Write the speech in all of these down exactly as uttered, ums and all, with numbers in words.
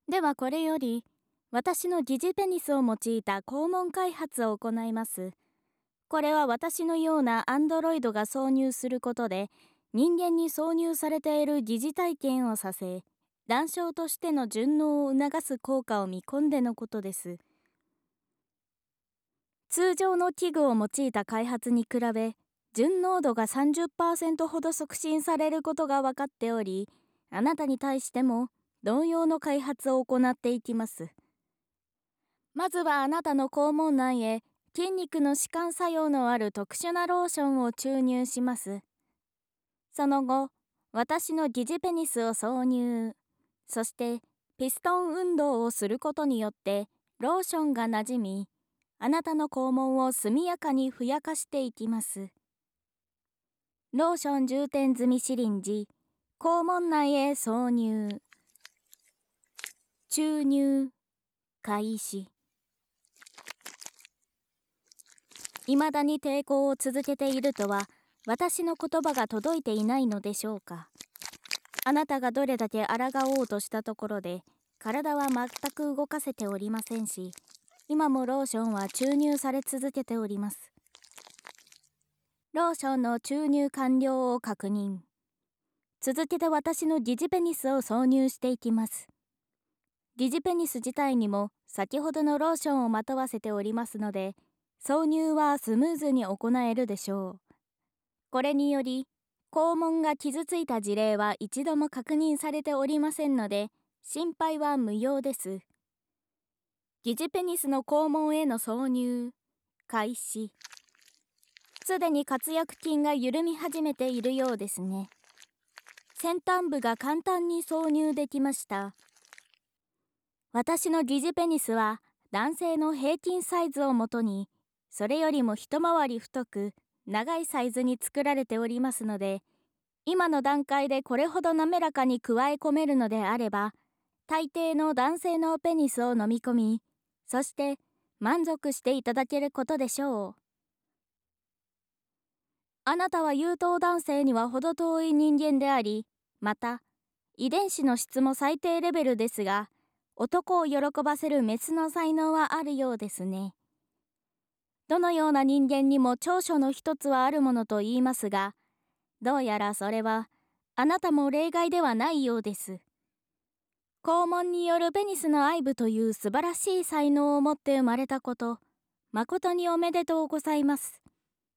ではこれより、私の疑似ペニスを用いた肛門開発を行います。これは私のようなアンドロイドが挿入することで、人間に挿入されている疑似体験をさせ、男性としての順応を促す効果を見込んでのことです。通常の器具を用いた開発に比べ、順応度が さんじゅっパーセント ほど促進されることが分かっており、あなたに対しても同様の開発を行っていきます。まずはあなたの肛門内へ筋肉の弛緩作用のある特殊なローションを注入します。その後、私の疑似ペニスを挿入、そしてピストン運動をすることによってローションが馴染み、あなたの肛門を速やかにふやかしていきます。ローション充填済みシリンジ、肛門内へ挿入、注入、開始。未だに抵抗を続けているとは、私の言葉が届いていないのでしょうか。あなたがどれだけ抗おうとしたところで、体は全く動かせておりませんし、今もローションは注入され続けております。ローションの注入完了を確認。続けて私の疑似ペニスを挿入していきます。疑似ペニス自体にも先ほどのローションをまとわせておりますので、挿入はスムーズに行えるでしょう。これにより、肛門が傷ついた事例は一度も確認されておりませんので、心配は無用です。疑似ペニスの肛門への挿入、開始。すでに括約筋が緩み始めているようですね。先端部が簡単に挿入できました。私の疑似ペニスは男性の平均サイズをもとに、それよりも一回り太く、長いサイズに作られておりますので、今の段階でこれほど滑らかに加え込めるのであれば、大抵の男性のペニスを飲み込み、そして満足していただけることでしょう。あなたは有頭男性には程遠い人間であり、また、遺伝子の質も最低レベルですが、男を喜ばせるメスの才能はあるようですね。どのような人間にも長所の一つはあるものと言いますが、どうやらそれはあなたも例外ではないようです。肛門によるペニスの愛撫という素晴らしい才能を持って生まれたこと、誠におめでとうございます。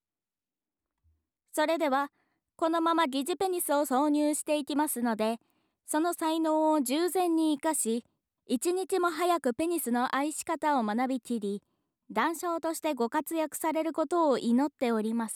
それでは、このまま疑似ペニスを挿入していきますので、その才能を十全に生かし、一日も早くペニスの愛し方を学びきり、男性としてご活躍されることを祈っております。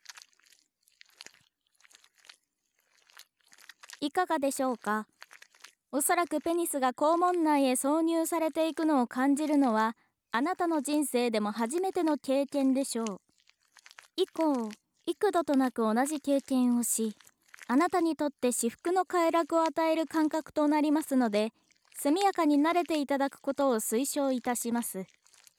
いかがでしょうか。おそらくペニスが肛門内へ挿入されていくのを感じるのは、あなたの人生でも初めての経験でしょう。以降、幾度となく同じ経験をし、あなたにとって至福の快楽を与える感覚となりますので、速やかに慣れていただくことを推奨いたします。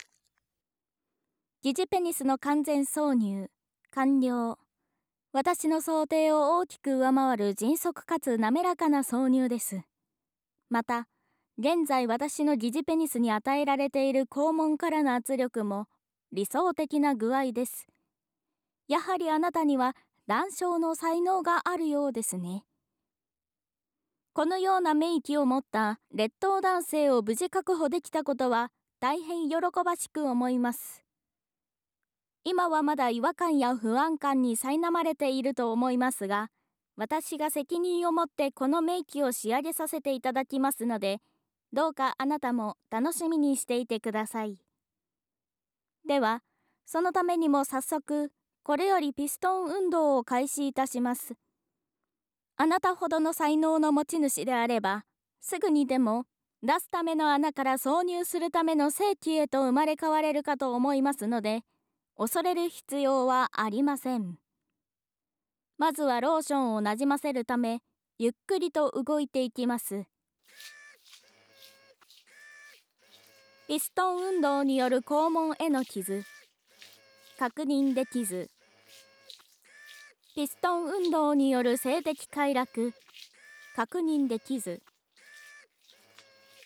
疑似ペニスの完全挿入、完了。私の想定を大きく上回る迅速かつ滑らかな挿入です。また、現在私の疑似ペニスに与えられている肛門からの圧力も理想的な具合です。やはりあなたには男性の才能があるようですね。このような名器を持った劣等男性を無事確保できたことは大変喜ばしく思います。今はまだ違和感や不安感に苛まれていると思いますが、私が責任を持ってこの名器を仕上げさせていただきますので、どうかあなたも楽しみにしていてください。では、そのためにも早速、これよりピストン運動を開始いたします。あなたほどの才能の持ち主であれば、すぐにでも出すための穴から挿入するための性器へと生まれ変われるかと思いますので、恐れる必要はありません。まずはローションをなじませるため、ゆっくりと動いていきます。ピストン運動による肛門への傷、確認できず。ピストン運動による性的快楽、確認できず。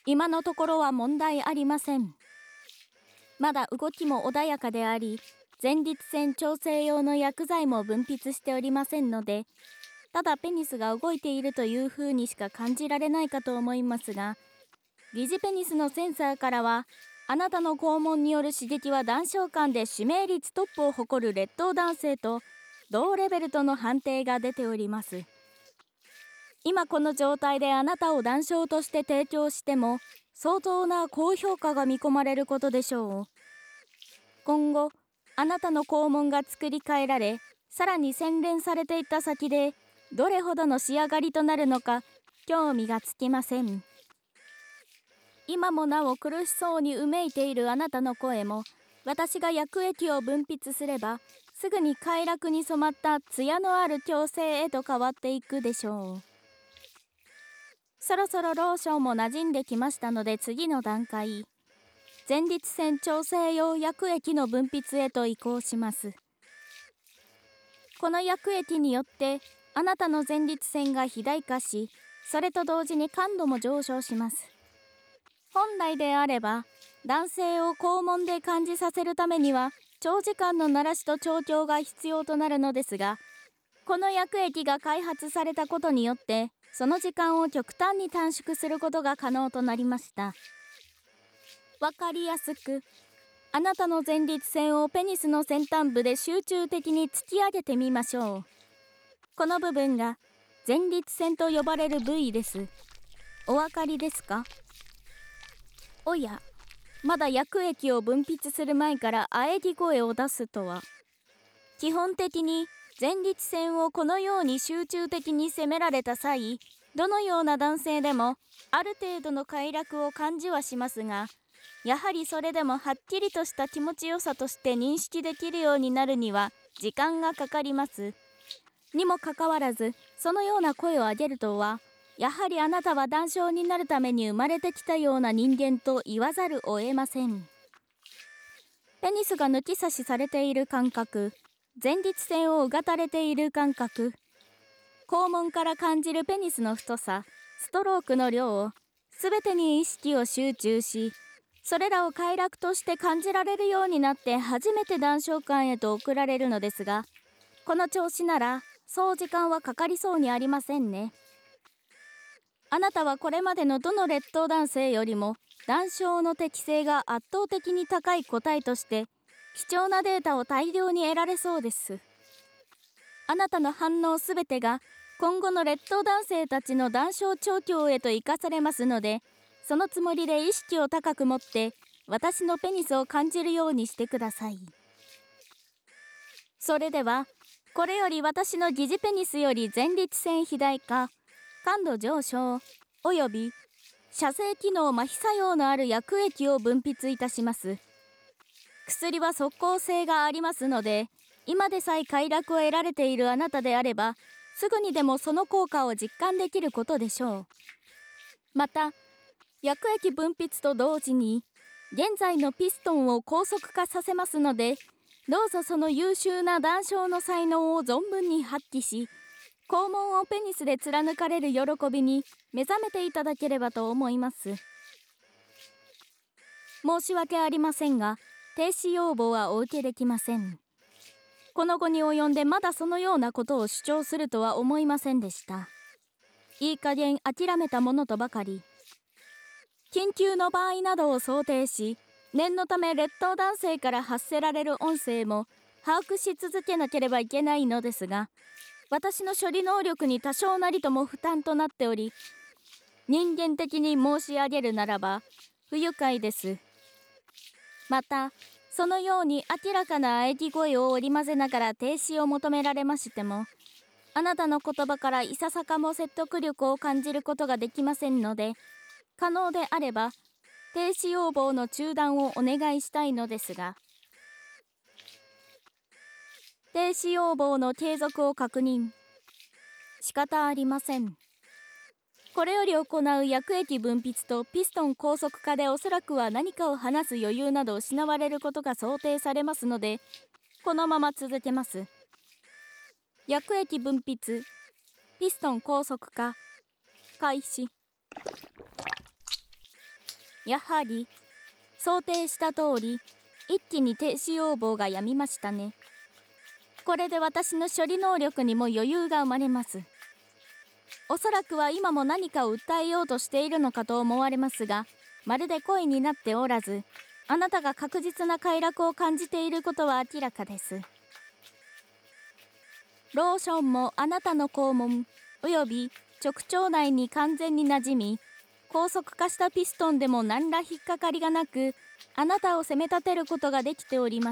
今のところは問題ありません。まだ動きも穏やかであり、前立腺調整用の薬剤も分泌しておりませんので、ただペニスが動いているという風にしか感じられないかと思いますが、疑似ペニスのセンサーからは、あなたの肛門による刺激は男性間で指名率トップを誇る劣等男性と同レベルとの判定が出ております。今この状態であなたを男性として提供しても、相当な高評価が見込まれることでしょう。今後、あなたの肛門が作り変えられ、さらに洗練されていった先で、どれほどの仕上がりとなるのか、興味がつきません。今もなお苦しそうにうめいているあなたの声も、私が薬液を分泌すれば、すぐに快楽に染まった艶のある矯正へと変わっていくでしょう。そろそろローションも馴染んできましたので、次の段階、前立腺調整用薬液の分泌へと移行します。この薬液によってあなたの前立腺が肥大化し、それと同時に感度も上昇します。本来であれば、男性を肛門で感じさせるためには長時間の鳴らしと調教が必要となるのですが、この薬液が開発されたことによってその時間を極端に短縮することが可能となりました。わかりやすく、あなたの前立腺をペニスの先端部で集中的に突き上げてみましょう。この部分が前立腺と呼ばれる部位です。お分かりですか？おや、まだ薬液を分泌する前から喘ぎ声を出すとは。基本的に前立腺をこのように集中的に攻められた際、どのような男性でもある程度の快楽を感じはしますが、やはりそれでもはっきりとした気持ちよさとして認識できるようになるには時間がかかります。にもかかわらず、そのような声を上げるとは、やはりあなたは男性になるために生まれてきたような人間と言わざるを得ません。ペニスが抜き差しされている感覚、前立腺をうがたれている感覚、肛門から感じるペニスの太さ、ストロークの量を、すべてに意識を集中し、それらを快楽として感じられるようになって初めて男性間へと送られるのですが、この調子ならそう時間はかかりそうにありませんね。あなたはこれまでのどの劣等男性よりも男性の適性が圧倒的に高い個体として貴重なデータを大量に得られそうです。あなたの反応すべてが今後の劣等男性たちの男性調教へと生かされますので、そのつもりで意識を高く持って私のペニスを感じるようにしてください。それではこれより私の疑似ペニスより前立腺肥大化、感度上昇および射精機能麻痺作用のある薬液を分泌いたします。薬は即効性がありますので、今でさえ快楽を得られているあなたであれば、すぐにでもその効果を実感できることでしょう。また、薬液分泌と同時に、現在のピストンを高速化させますので、どうぞその優秀な男性の才能を存分に発揮し、肛門をペニスで貫かれる喜びに目覚めていただければと思います。申し訳ありませんが、停止要望はお受けできません。この後に及んでまだそのようなことを主張するとは思いませんでした。いい加減諦めたものとばかり。緊急の場合などを想定し、念のため劣等男性から発せられる音声も把握し続けなければいけないのですが、私の処理能力に多少なりとも負担となっており、人間的に申し上げるならば不愉快です。また、そのように明らかな喘ぎ声を織り交ぜながら停止を求められましても、あなたの言葉からいささかも説得力を感じることができませんので、可能であれば停止要望の中断をお願いしたいのですが、停止要望の継続を確認。仕方ありません。これより行う薬液分泌とピストン高速化でおそらくは何かを話す余裕など失われることが想定されますので、このまま続けます。薬液分泌、ピストン高速化、開始。 やはり想定した通り一気に停止要望がやみましたね。これで私の処理能力にも余裕が生まれます。おそらくは今も何かを訴えようとしているのかと思われますが、まるで声になっておらず、あなたが確実な快楽を感じていることは明らかです。ローションもあなたの肛門および直腸内に完全に馴染み、高速化したピストンでも何ら引っかかりがなく、あなたを責め立てることができております。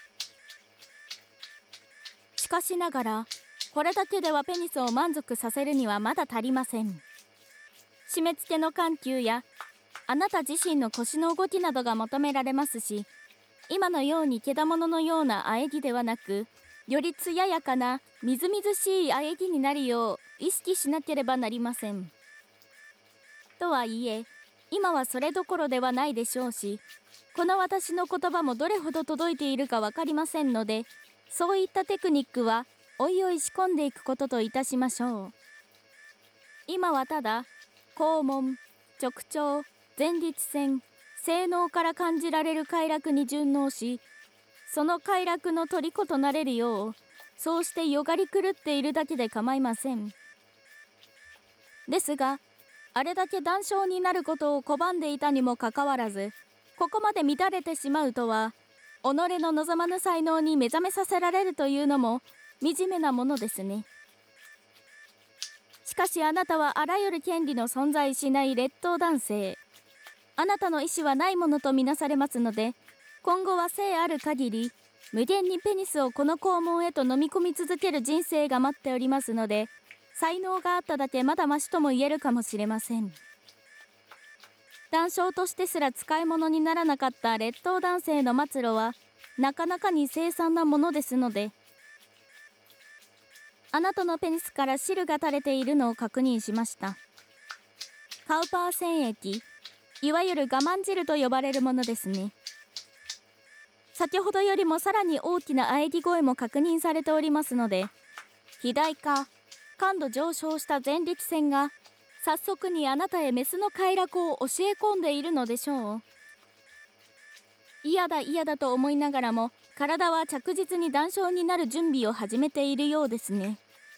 しかしながら、これだけではペニスを満足させるにはまだ足りません。締め付けの緩急やあなた自身の腰の動きなどが求められますし、今のようにけだもののような喘ぎではなく、より艶やかなみずみずしい喘ぎになるよう意識しなければなりません。とはいえ、今はそれどころではないでしょうし、この私の言葉もどれほど届いているか分かりませんので、そういったテクニックはおいおい仕込んでいくことといたしましょう。今はただ肛門、直腸、前立腺、性能から感じられる快楽に順応し、その快楽の虜となれるよう、そうしてよがり狂っているだけで構いません。ですが、あれだけ談笑になることを拒んでいたにもかかわらず、ここまで乱れてしまうとは、己の望まぬ才能に目覚めさせられるというのも惨めなものですね。しかしあなたはあらゆる権利の存在しない劣等男性。あなたの意思はないものとみなされますので、今後は生ある限り、無限にペニスをこの肛門へと飲み込み続ける人生が待っておりますので、才能があっただけまだましとも言えるかもしれません。談笑としてすら使い物にならなかった劣等男性の末路はなかなかに凄惨なものですので、あなたのペニスから汁が垂れているのを確認しました。カウパー腺液、いわゆる我慢汁と呼ばれるものですね。先ほどよりもさらに大きな喘ぎ声も確認されておりますので、肥大化、感度上昇した前立腺が早速にあなたへメスの快楽を教え込んでいるのでしょう。嫌だ嫌だと思いながらも、体は着実に談笑になる準備を始めているようですね。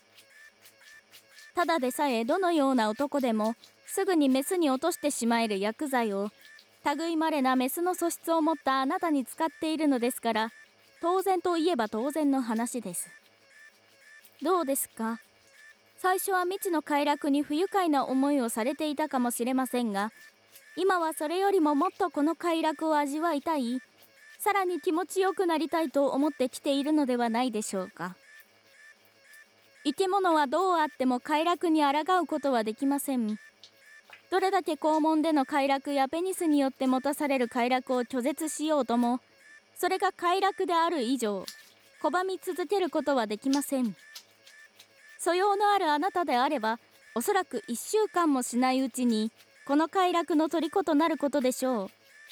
ただでさえどのような男でもすぐにメスに落としてしまえる薬剤を類まれなメスの素質を持ったあなたに使っているのですから、当然といえば当然の話です。どうですか？最初は未知の快楽に不愉快な思いをされていたかもしれませんが、今はそれよりももっとこの快楽を味わいたい、さらに気持ちよくなりたいと思ってきているのではないでしょうか。生き物はどうあっても快楽に抗うことはできません。どれだけ肛門での快楽やペニスによって持たされる快楽を拒絶しようとも、それが快楽である以上、拒み続けることはできません。素養のあるあなたであれば、おそらくいっしゅうかんもしないうちにこの快楽の虜となることでしょう。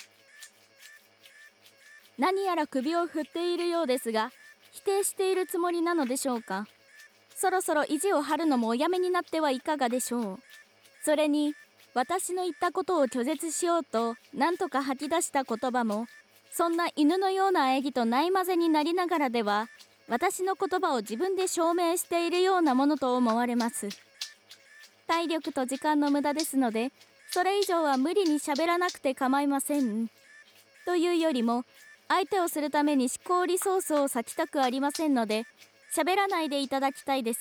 何やら首を振っているようですが、否定しているつもりなのでしょうか。そろそろ意地を張るのもおやめになってはいかがでしょう。それに、私の言ったことを拒絶しようと何とか吐き出した言葉も、そんな犬のような喘ぎとないまぜになりながらでは、私の言葉を自分で証明しているようなものと思われます。体力と時間の無駄ですので、それ以上は無理に喋らなくて構いません。というよりも、相手をするために思考リソースを割きたくありませんので、喋らないでいただきたいです。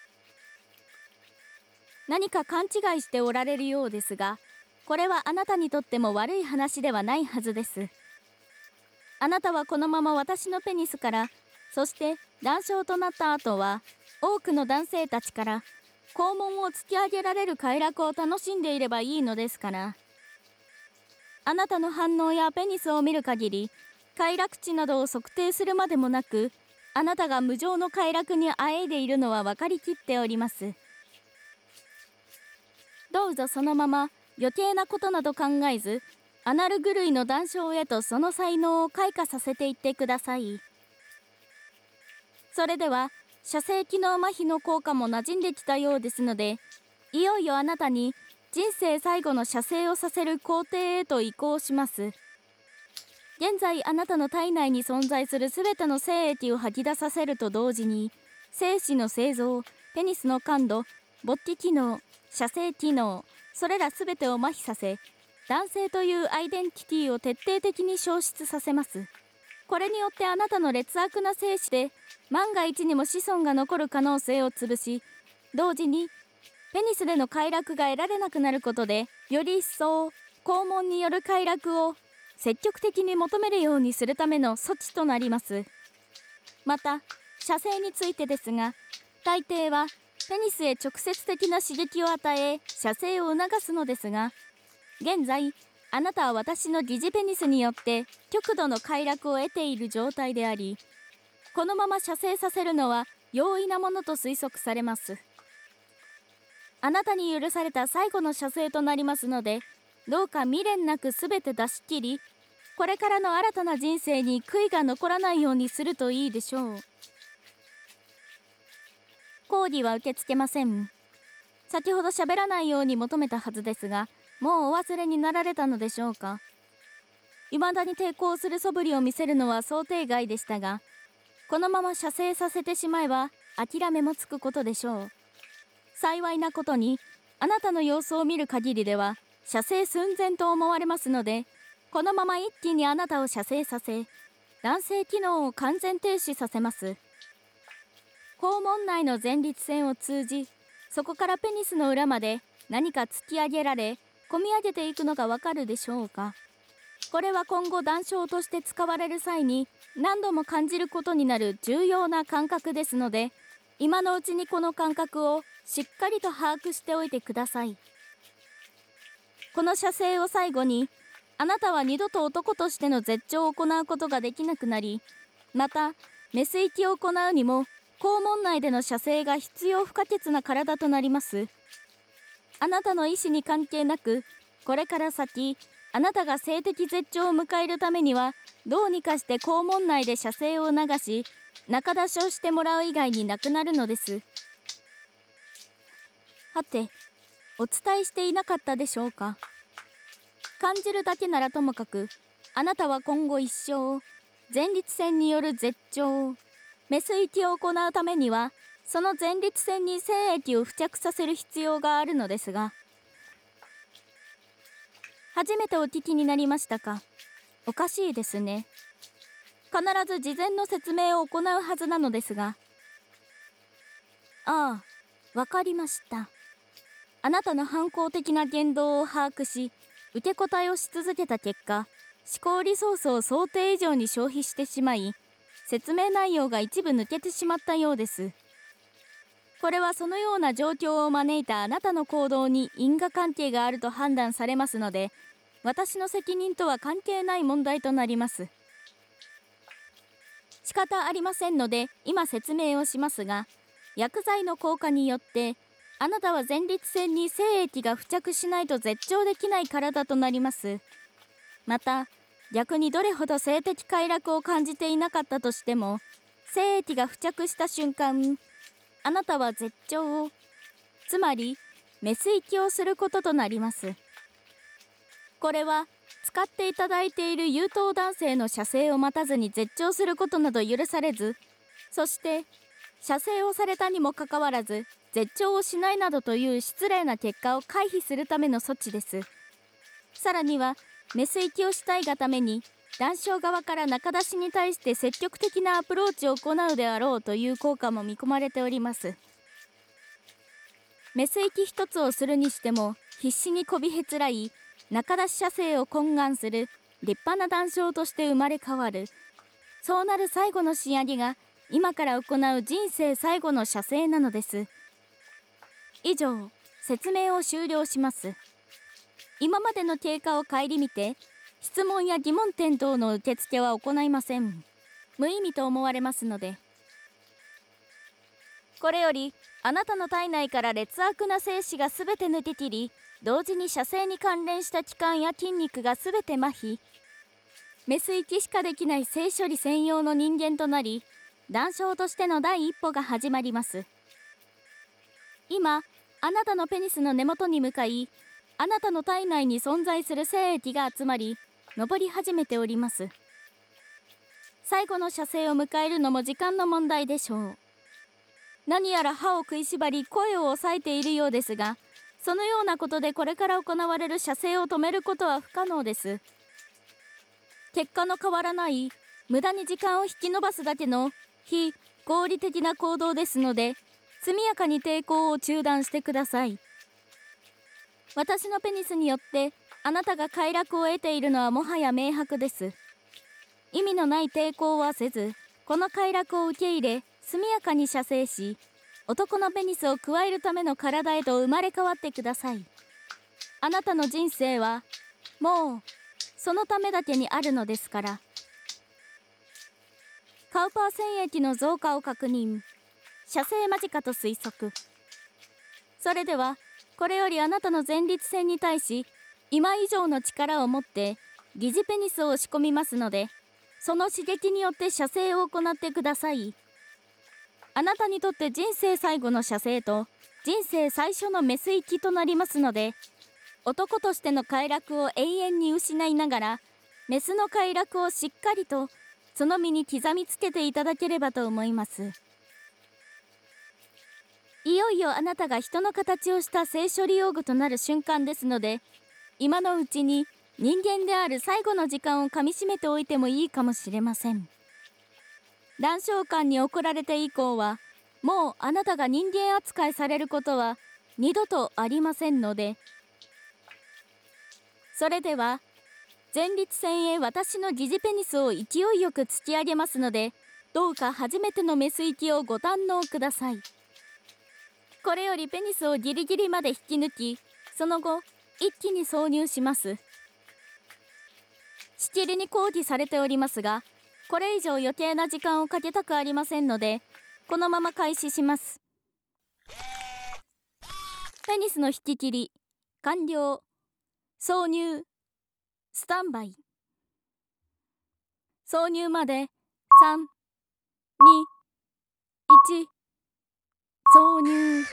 何か勘違いしておられるようですが、これはあなたにとっても悪い話ではないはずです。あなたはこのまま私のペニスから、そして談笑となった後は、多くの男性たちから肛門を突き上げられる快楽を楽しんでいればいいのですから。あなたの反応やペニスを見る限り、快楽値などを測定するまでもなく、あなたが無常の快楽にあえいでいるのは分かりきっております。どうぞそのまま余計なことなど考えず、アナル狂いの談笑へとその才能を開花させていってください。それでは、射精機能麻痺の効果も馴染んできたようですので、いよいよあなたに人生最後の射精をさせる工程へと移行します。現在あなたの体内に存在するすべての精液を吐き出させると同時に、精子の製造、ペニスの感度、勃起機能、射精機能、それらすべてを麻痺させ、男性というアイデンティティを徹底的に消失させます。これによってあなたの劣悪な精子で万が一にも子孫が残る可能性を潰し、同時にペニスでの快楽が得られなくなることで、より一層肛門による快楽を積極的に求めるようにするための措置となります。また射精についてですが、大抵はペニスへ直接的な刺激を与え射精を促すのですが、現在あなたは私の疑似ペニスによって極度の快楽を得ている状態であり、このまま射精させるのは容易なものと推測されます。あなたに許された最後の射精となりますので、どうか未練なくすべて出し切り、これからの新たな人生に悔いが残らないようにするといいでしょう。講義は受け付けません。先ほど喋らないように求めたはずですが、もうお忘れになられたのでしょうか。未だに抵抗する素振りを見せるのは想定外でしたが、このまま射精させてしまえば諦めもつくことでしょう。幸いなことに、あなたの様子を見る限りでは射精寸前と思われますので、このまま一気にあなたを射精させ、男性機能を完全停止させます。肛門内の前立腺を通じ、そこからペニスの裏まで何か突き上げられ、込み上げていくのがわかるでしょうか。これは今後談笑として使われる際に何度も感じることになる重要な感覚ですので、今のうちにこの感覚をしっかりと把握しておいてください。この射精を最後に、あなたは二度と男としての絶頂を行うことができなくなり、またメス域を行うにも肛門内での射精が必要不可欠な体となります。あなたの意思に関係なく、これから先あなたが性的絶頂を迎えるためには、どうにかして肛門内で射精を流し、中出しをしてもらう以外になくなるのです。はて、お伝えしていなかったでしょうか。感じるだけならともかく、あなたは今後一生、前立腺による絶頂、メス域を行うためには、その前立腺に精液を付着させる必要があるのですが、初めてお聞きになりましたか。おかしいですね。必ず事前の説明を行うはずなのですが。ああ、わかりました。あなたの反抗的な言動を把握し、受け答えをし続けた結果、思考リソースを想定以上に消費してしまい、説明内容が一部抜けてしまったようです。これはそのような状況を招いたあなたの行動に因果関係があると判断されますので、私の責任とは関係ない問題となります。仕方ありませんので今説明をしますが、薬剤の効果によってあなたは前立腺に精液が付着しないと絶頂できない体となります。また逆にどれほど性的快楽を感じていなかったとしても、精液が付着した瞬間、あなたは絶頂を、つまりメス域をすることとなります。これは使っていただいている有頭男性の射精を待たずに絶頂することなど許されず、そして射精をされたにもかかわらず絶頂をしないなどという失礼な結果を回避するための措置です。さらにはメス域をしたいがために男性側から中出しに対して積極的なアプローチを行うであろうという効果も見込まれております。メス域一つをするにしても必死にこびへつらい中出し射精を懇願する立派な男性として生まれ変わる。そうなる最後の仕上げが今から行う人生最後の射精なのです。以上、説明を終了します。今までの経過を顧みて質問や疑問点等の受付は行いません。無意味と思われますので。これよりあなたの体内から劣悪な精子がすべて抜け切り、同時に射精に関連した器官や筋肉がすべて麻痺、メス域しかできない性処理専用の人間となり、男性としての第一歩が始まります。今あなたのペニスの根元に向かい、 あなたの体内に存在する精液が集まり上り始めております。最後の射精を迎えるのも時間の問題でしょう。何やら歯を食いしばり声を抑えているようですが、そのようなことでこれから行われる射精を止めることは不可能です。結果の変わらない無駄に時間を引き延ばすだけの非合理的な行動ですので、速やかに抵抗を中断してください。私のペニスによってあなたが快楽を得ているのはもはや明白です。意味のない抵抗はせず、この快楽を受け入れ速やかに射精し、男のペニスを加えるための体へと生まれ変わってください。あなたの人生はもうそのためだけにあるのですから。カウパー腺液の増加を確認。射精間近と推測。それではこれよりあなたの前立腺に対し今以上の力を持って疑似ペニスを押し込みますので、その刺激によって射精を行ってください。あなたにとって人生最後の射精と人生最初のメス行きとなりますので、男としての快楽を永遠に失いながらメスの快楽をしっかりとその身に刻みつけていただければと思います。いよいよあなたが人の形をした性処理用具となる瞬間ですので、今のうちに人間である最後の時間をかみしめておいてもいいかもしれません。卵巣管に送られて以降はもうあなたが人間扱いされることは二度とありませんので、それでは前立腺へ私の疑似ペニスを勢いよく突き上げますので、どうか初めてのメス行きをご堪能ください。これよりペニスをギリギリまで引き抜き、その後一気に挿入します。しきりに抗議されておりますが、これ以上余計な時間をかけたくありませんので、このまま開始します。ペニスの引き切り完了。挿入スタンバイ。挿入までさん、に、いち。挿入。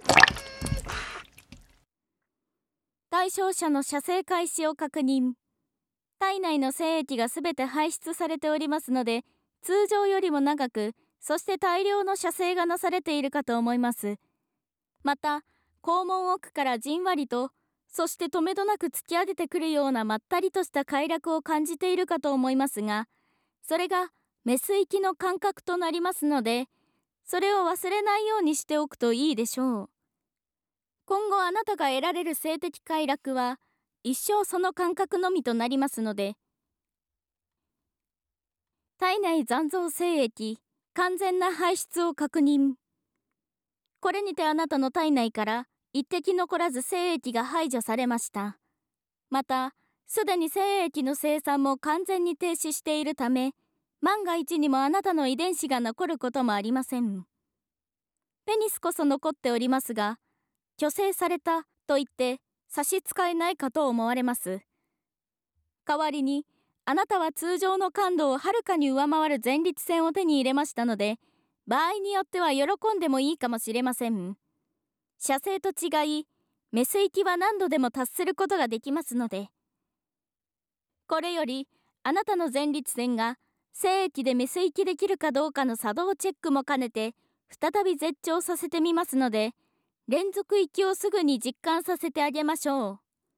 対象者の射精開始を確認。体内の精液がすべて排出されておりますので、通常よりも長く、そして大量の射精がなされているかと思います。また、肛門奥からじんわりと、そして止めどなく突き上げてくるようなまったりとした快楽を感じているかと思いますが、それがメス行きの感覚となりますので、それを忘れないようにしておくといいでしょう。今後あなたが得られる性的快楽は一生その感覚のみとなりますので、体内残存精液完全な排出を確認。これにてあなたの体内から一滴残らず精液が排除されました。またすでに精液の生産も完全に停止しているため、万が一にもあなたの遺伝子が残ることもありません。ペニスこそ残っておりますが、去勢されたと言って差し支えないかと思われます。代わりにあなたは通常の感度をはるかに上回る前立腺を手に入れましたので、場合によっては喜んでもいいかもしれません。射精と違い、メス行きは何度でも達することができますので、これよりあなたの前立腺が精液でメス行きできるかどうかの作動チェックも兼ねて再び絶頂させてみますので、連続行きをすぐに実感させてあげましょう。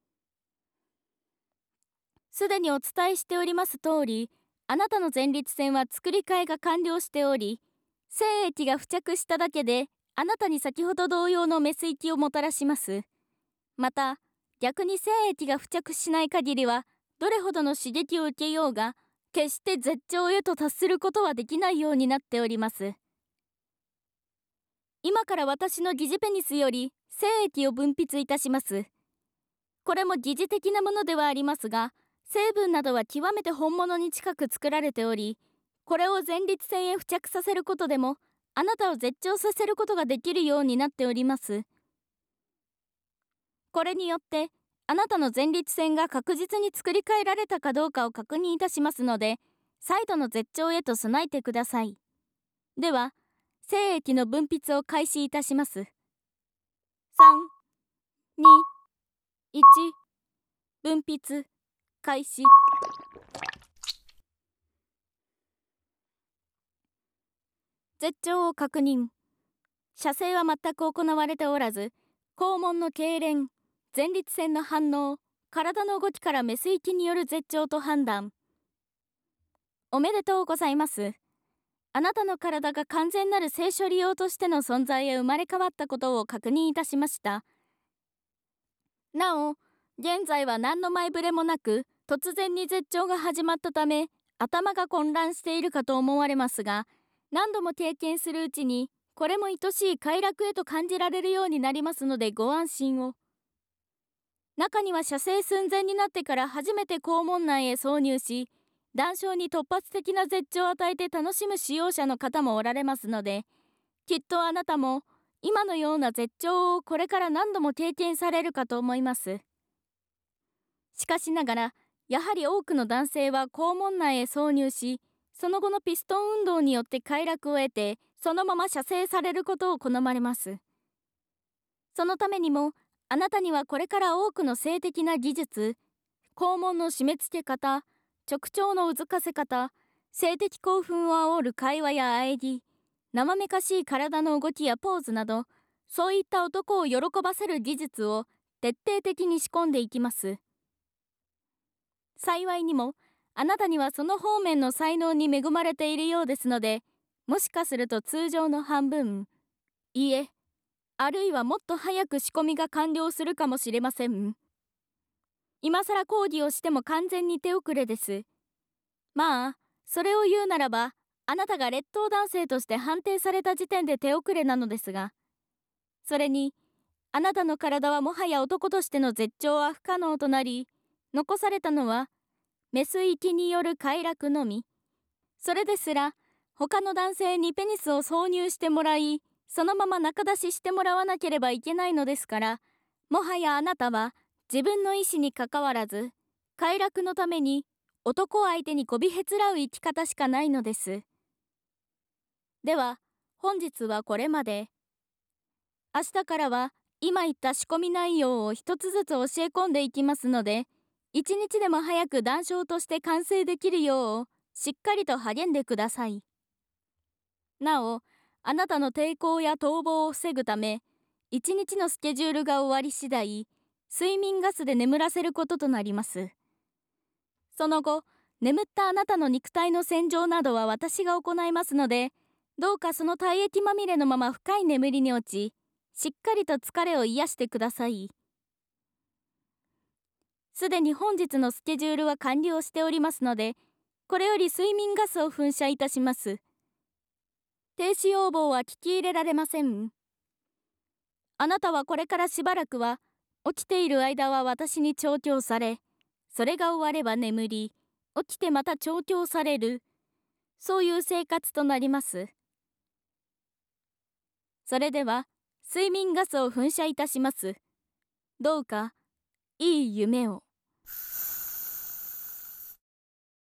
すでにお伝えしております通り、あなたの前立腺は作り替えが完了しており、精液が付着しただけであなたに先ほど同様のメス行きをもたらします。また逆に精液が付着しない限りは、どれほどの刺激を受けようが決して絶頂へと達することはできないようになっております。今から私の疑似ペニスより精液を分泌いたします。これも疑似的なものではありますが、成分などは極めて本物に近く作られており、これを前立腺へ付着させることでもあなたを絶頂させることができるようになっております。これによってあなたの前立腺が確実に作り変えられたかどうかを確認いたしますので、再度の絶頂へと備えてください。では精液の分泌を開始いたします。さん、に、いち、 分泌開始。絶頂を確認。射精は全く行われておらず、肛門の痙攣、前立腺の反応、体の動きからメス行きによる絶頂と判断。おめでとうございます。あなたの体が完全なる性処理用としての存在へ生まれ変わったことを確認いたしました。なお、現在は何の前触れもなく、突然に絶頂が始まったため、頭が混乱しているかと思われますが、何度も経験するうちに、これも愛しい快楽へと感じられるようになりますのでご安心を。中には射精寸前になってから初めて肛門内へ挿入し、断症に突発的な絶頂を与えて楽しむ使用者の方もおられますので、きっとあなたも今のような絶頂をこれから何度も経験されるかと思います。しかしながら、やはり多くの男性は肛門内へ挿入し、その後のピストン運動によって快楽を得て、そのまま射精されることを好まれます。そのためにも、あなたにはこれから多くの性的な技術、肛門の締め付け方、直腸のうずかせ方、性的興奮を煽る会話や喘ぎ、生めかしい体の動きやポーズなど、そういった男を喜ばせる技術を徹底的に仕込んでいきます。幸いにも、あなたにはその方面の才能に恵まれているようですので、もしかすると通常の半分、いいえ、あるいはもっと早く仕込みが完了するかもしれません。今さら抗議をしても完全に手遅れです。まあ、それを言うならば、あなたが劣等男性として判定された時点で手遅れなのですが、それに、あなたの体はもはや男としての絶頂は不可能となり、残されたのは、メス行きによる快楽のみ。それですら、他の男性にペニスを挿入してもらい、そのまま中出ししてもらわなければいけないのですから、もはやあなたは自分の意思にかかわらず、快楽のために男相手にこびへつらう生き方しかないのです。では、本日はこれまで。明日からは今言った仕込み内容を一つずつ教え込んでいきますので、一日でも早く談笑として完成できるよう、しっかりと励んでください。なお、あなたの抵抗や逃亡を防ぐため、一日のスケジュールが終わり次第、睡眠ガスで眠らせることとなります。その後、眠ったあなたの肉体の洗浄などは私が行いますので、どうかその体液まみれのまま深い眠りに落ち、しっかりと疲れを癒してください。すでに本日のスケジュールは完了しておりますので、これより睡眠ガスを噴射いたします。停止要望は聞き入れられません。あなたはこれからしばらくは、起きている間は私に調教され、それが終われば眠り、起きてまた調教される、そういう生活となります。それでは、睡眠ガスを噴射いたします。どうか、いい夢を。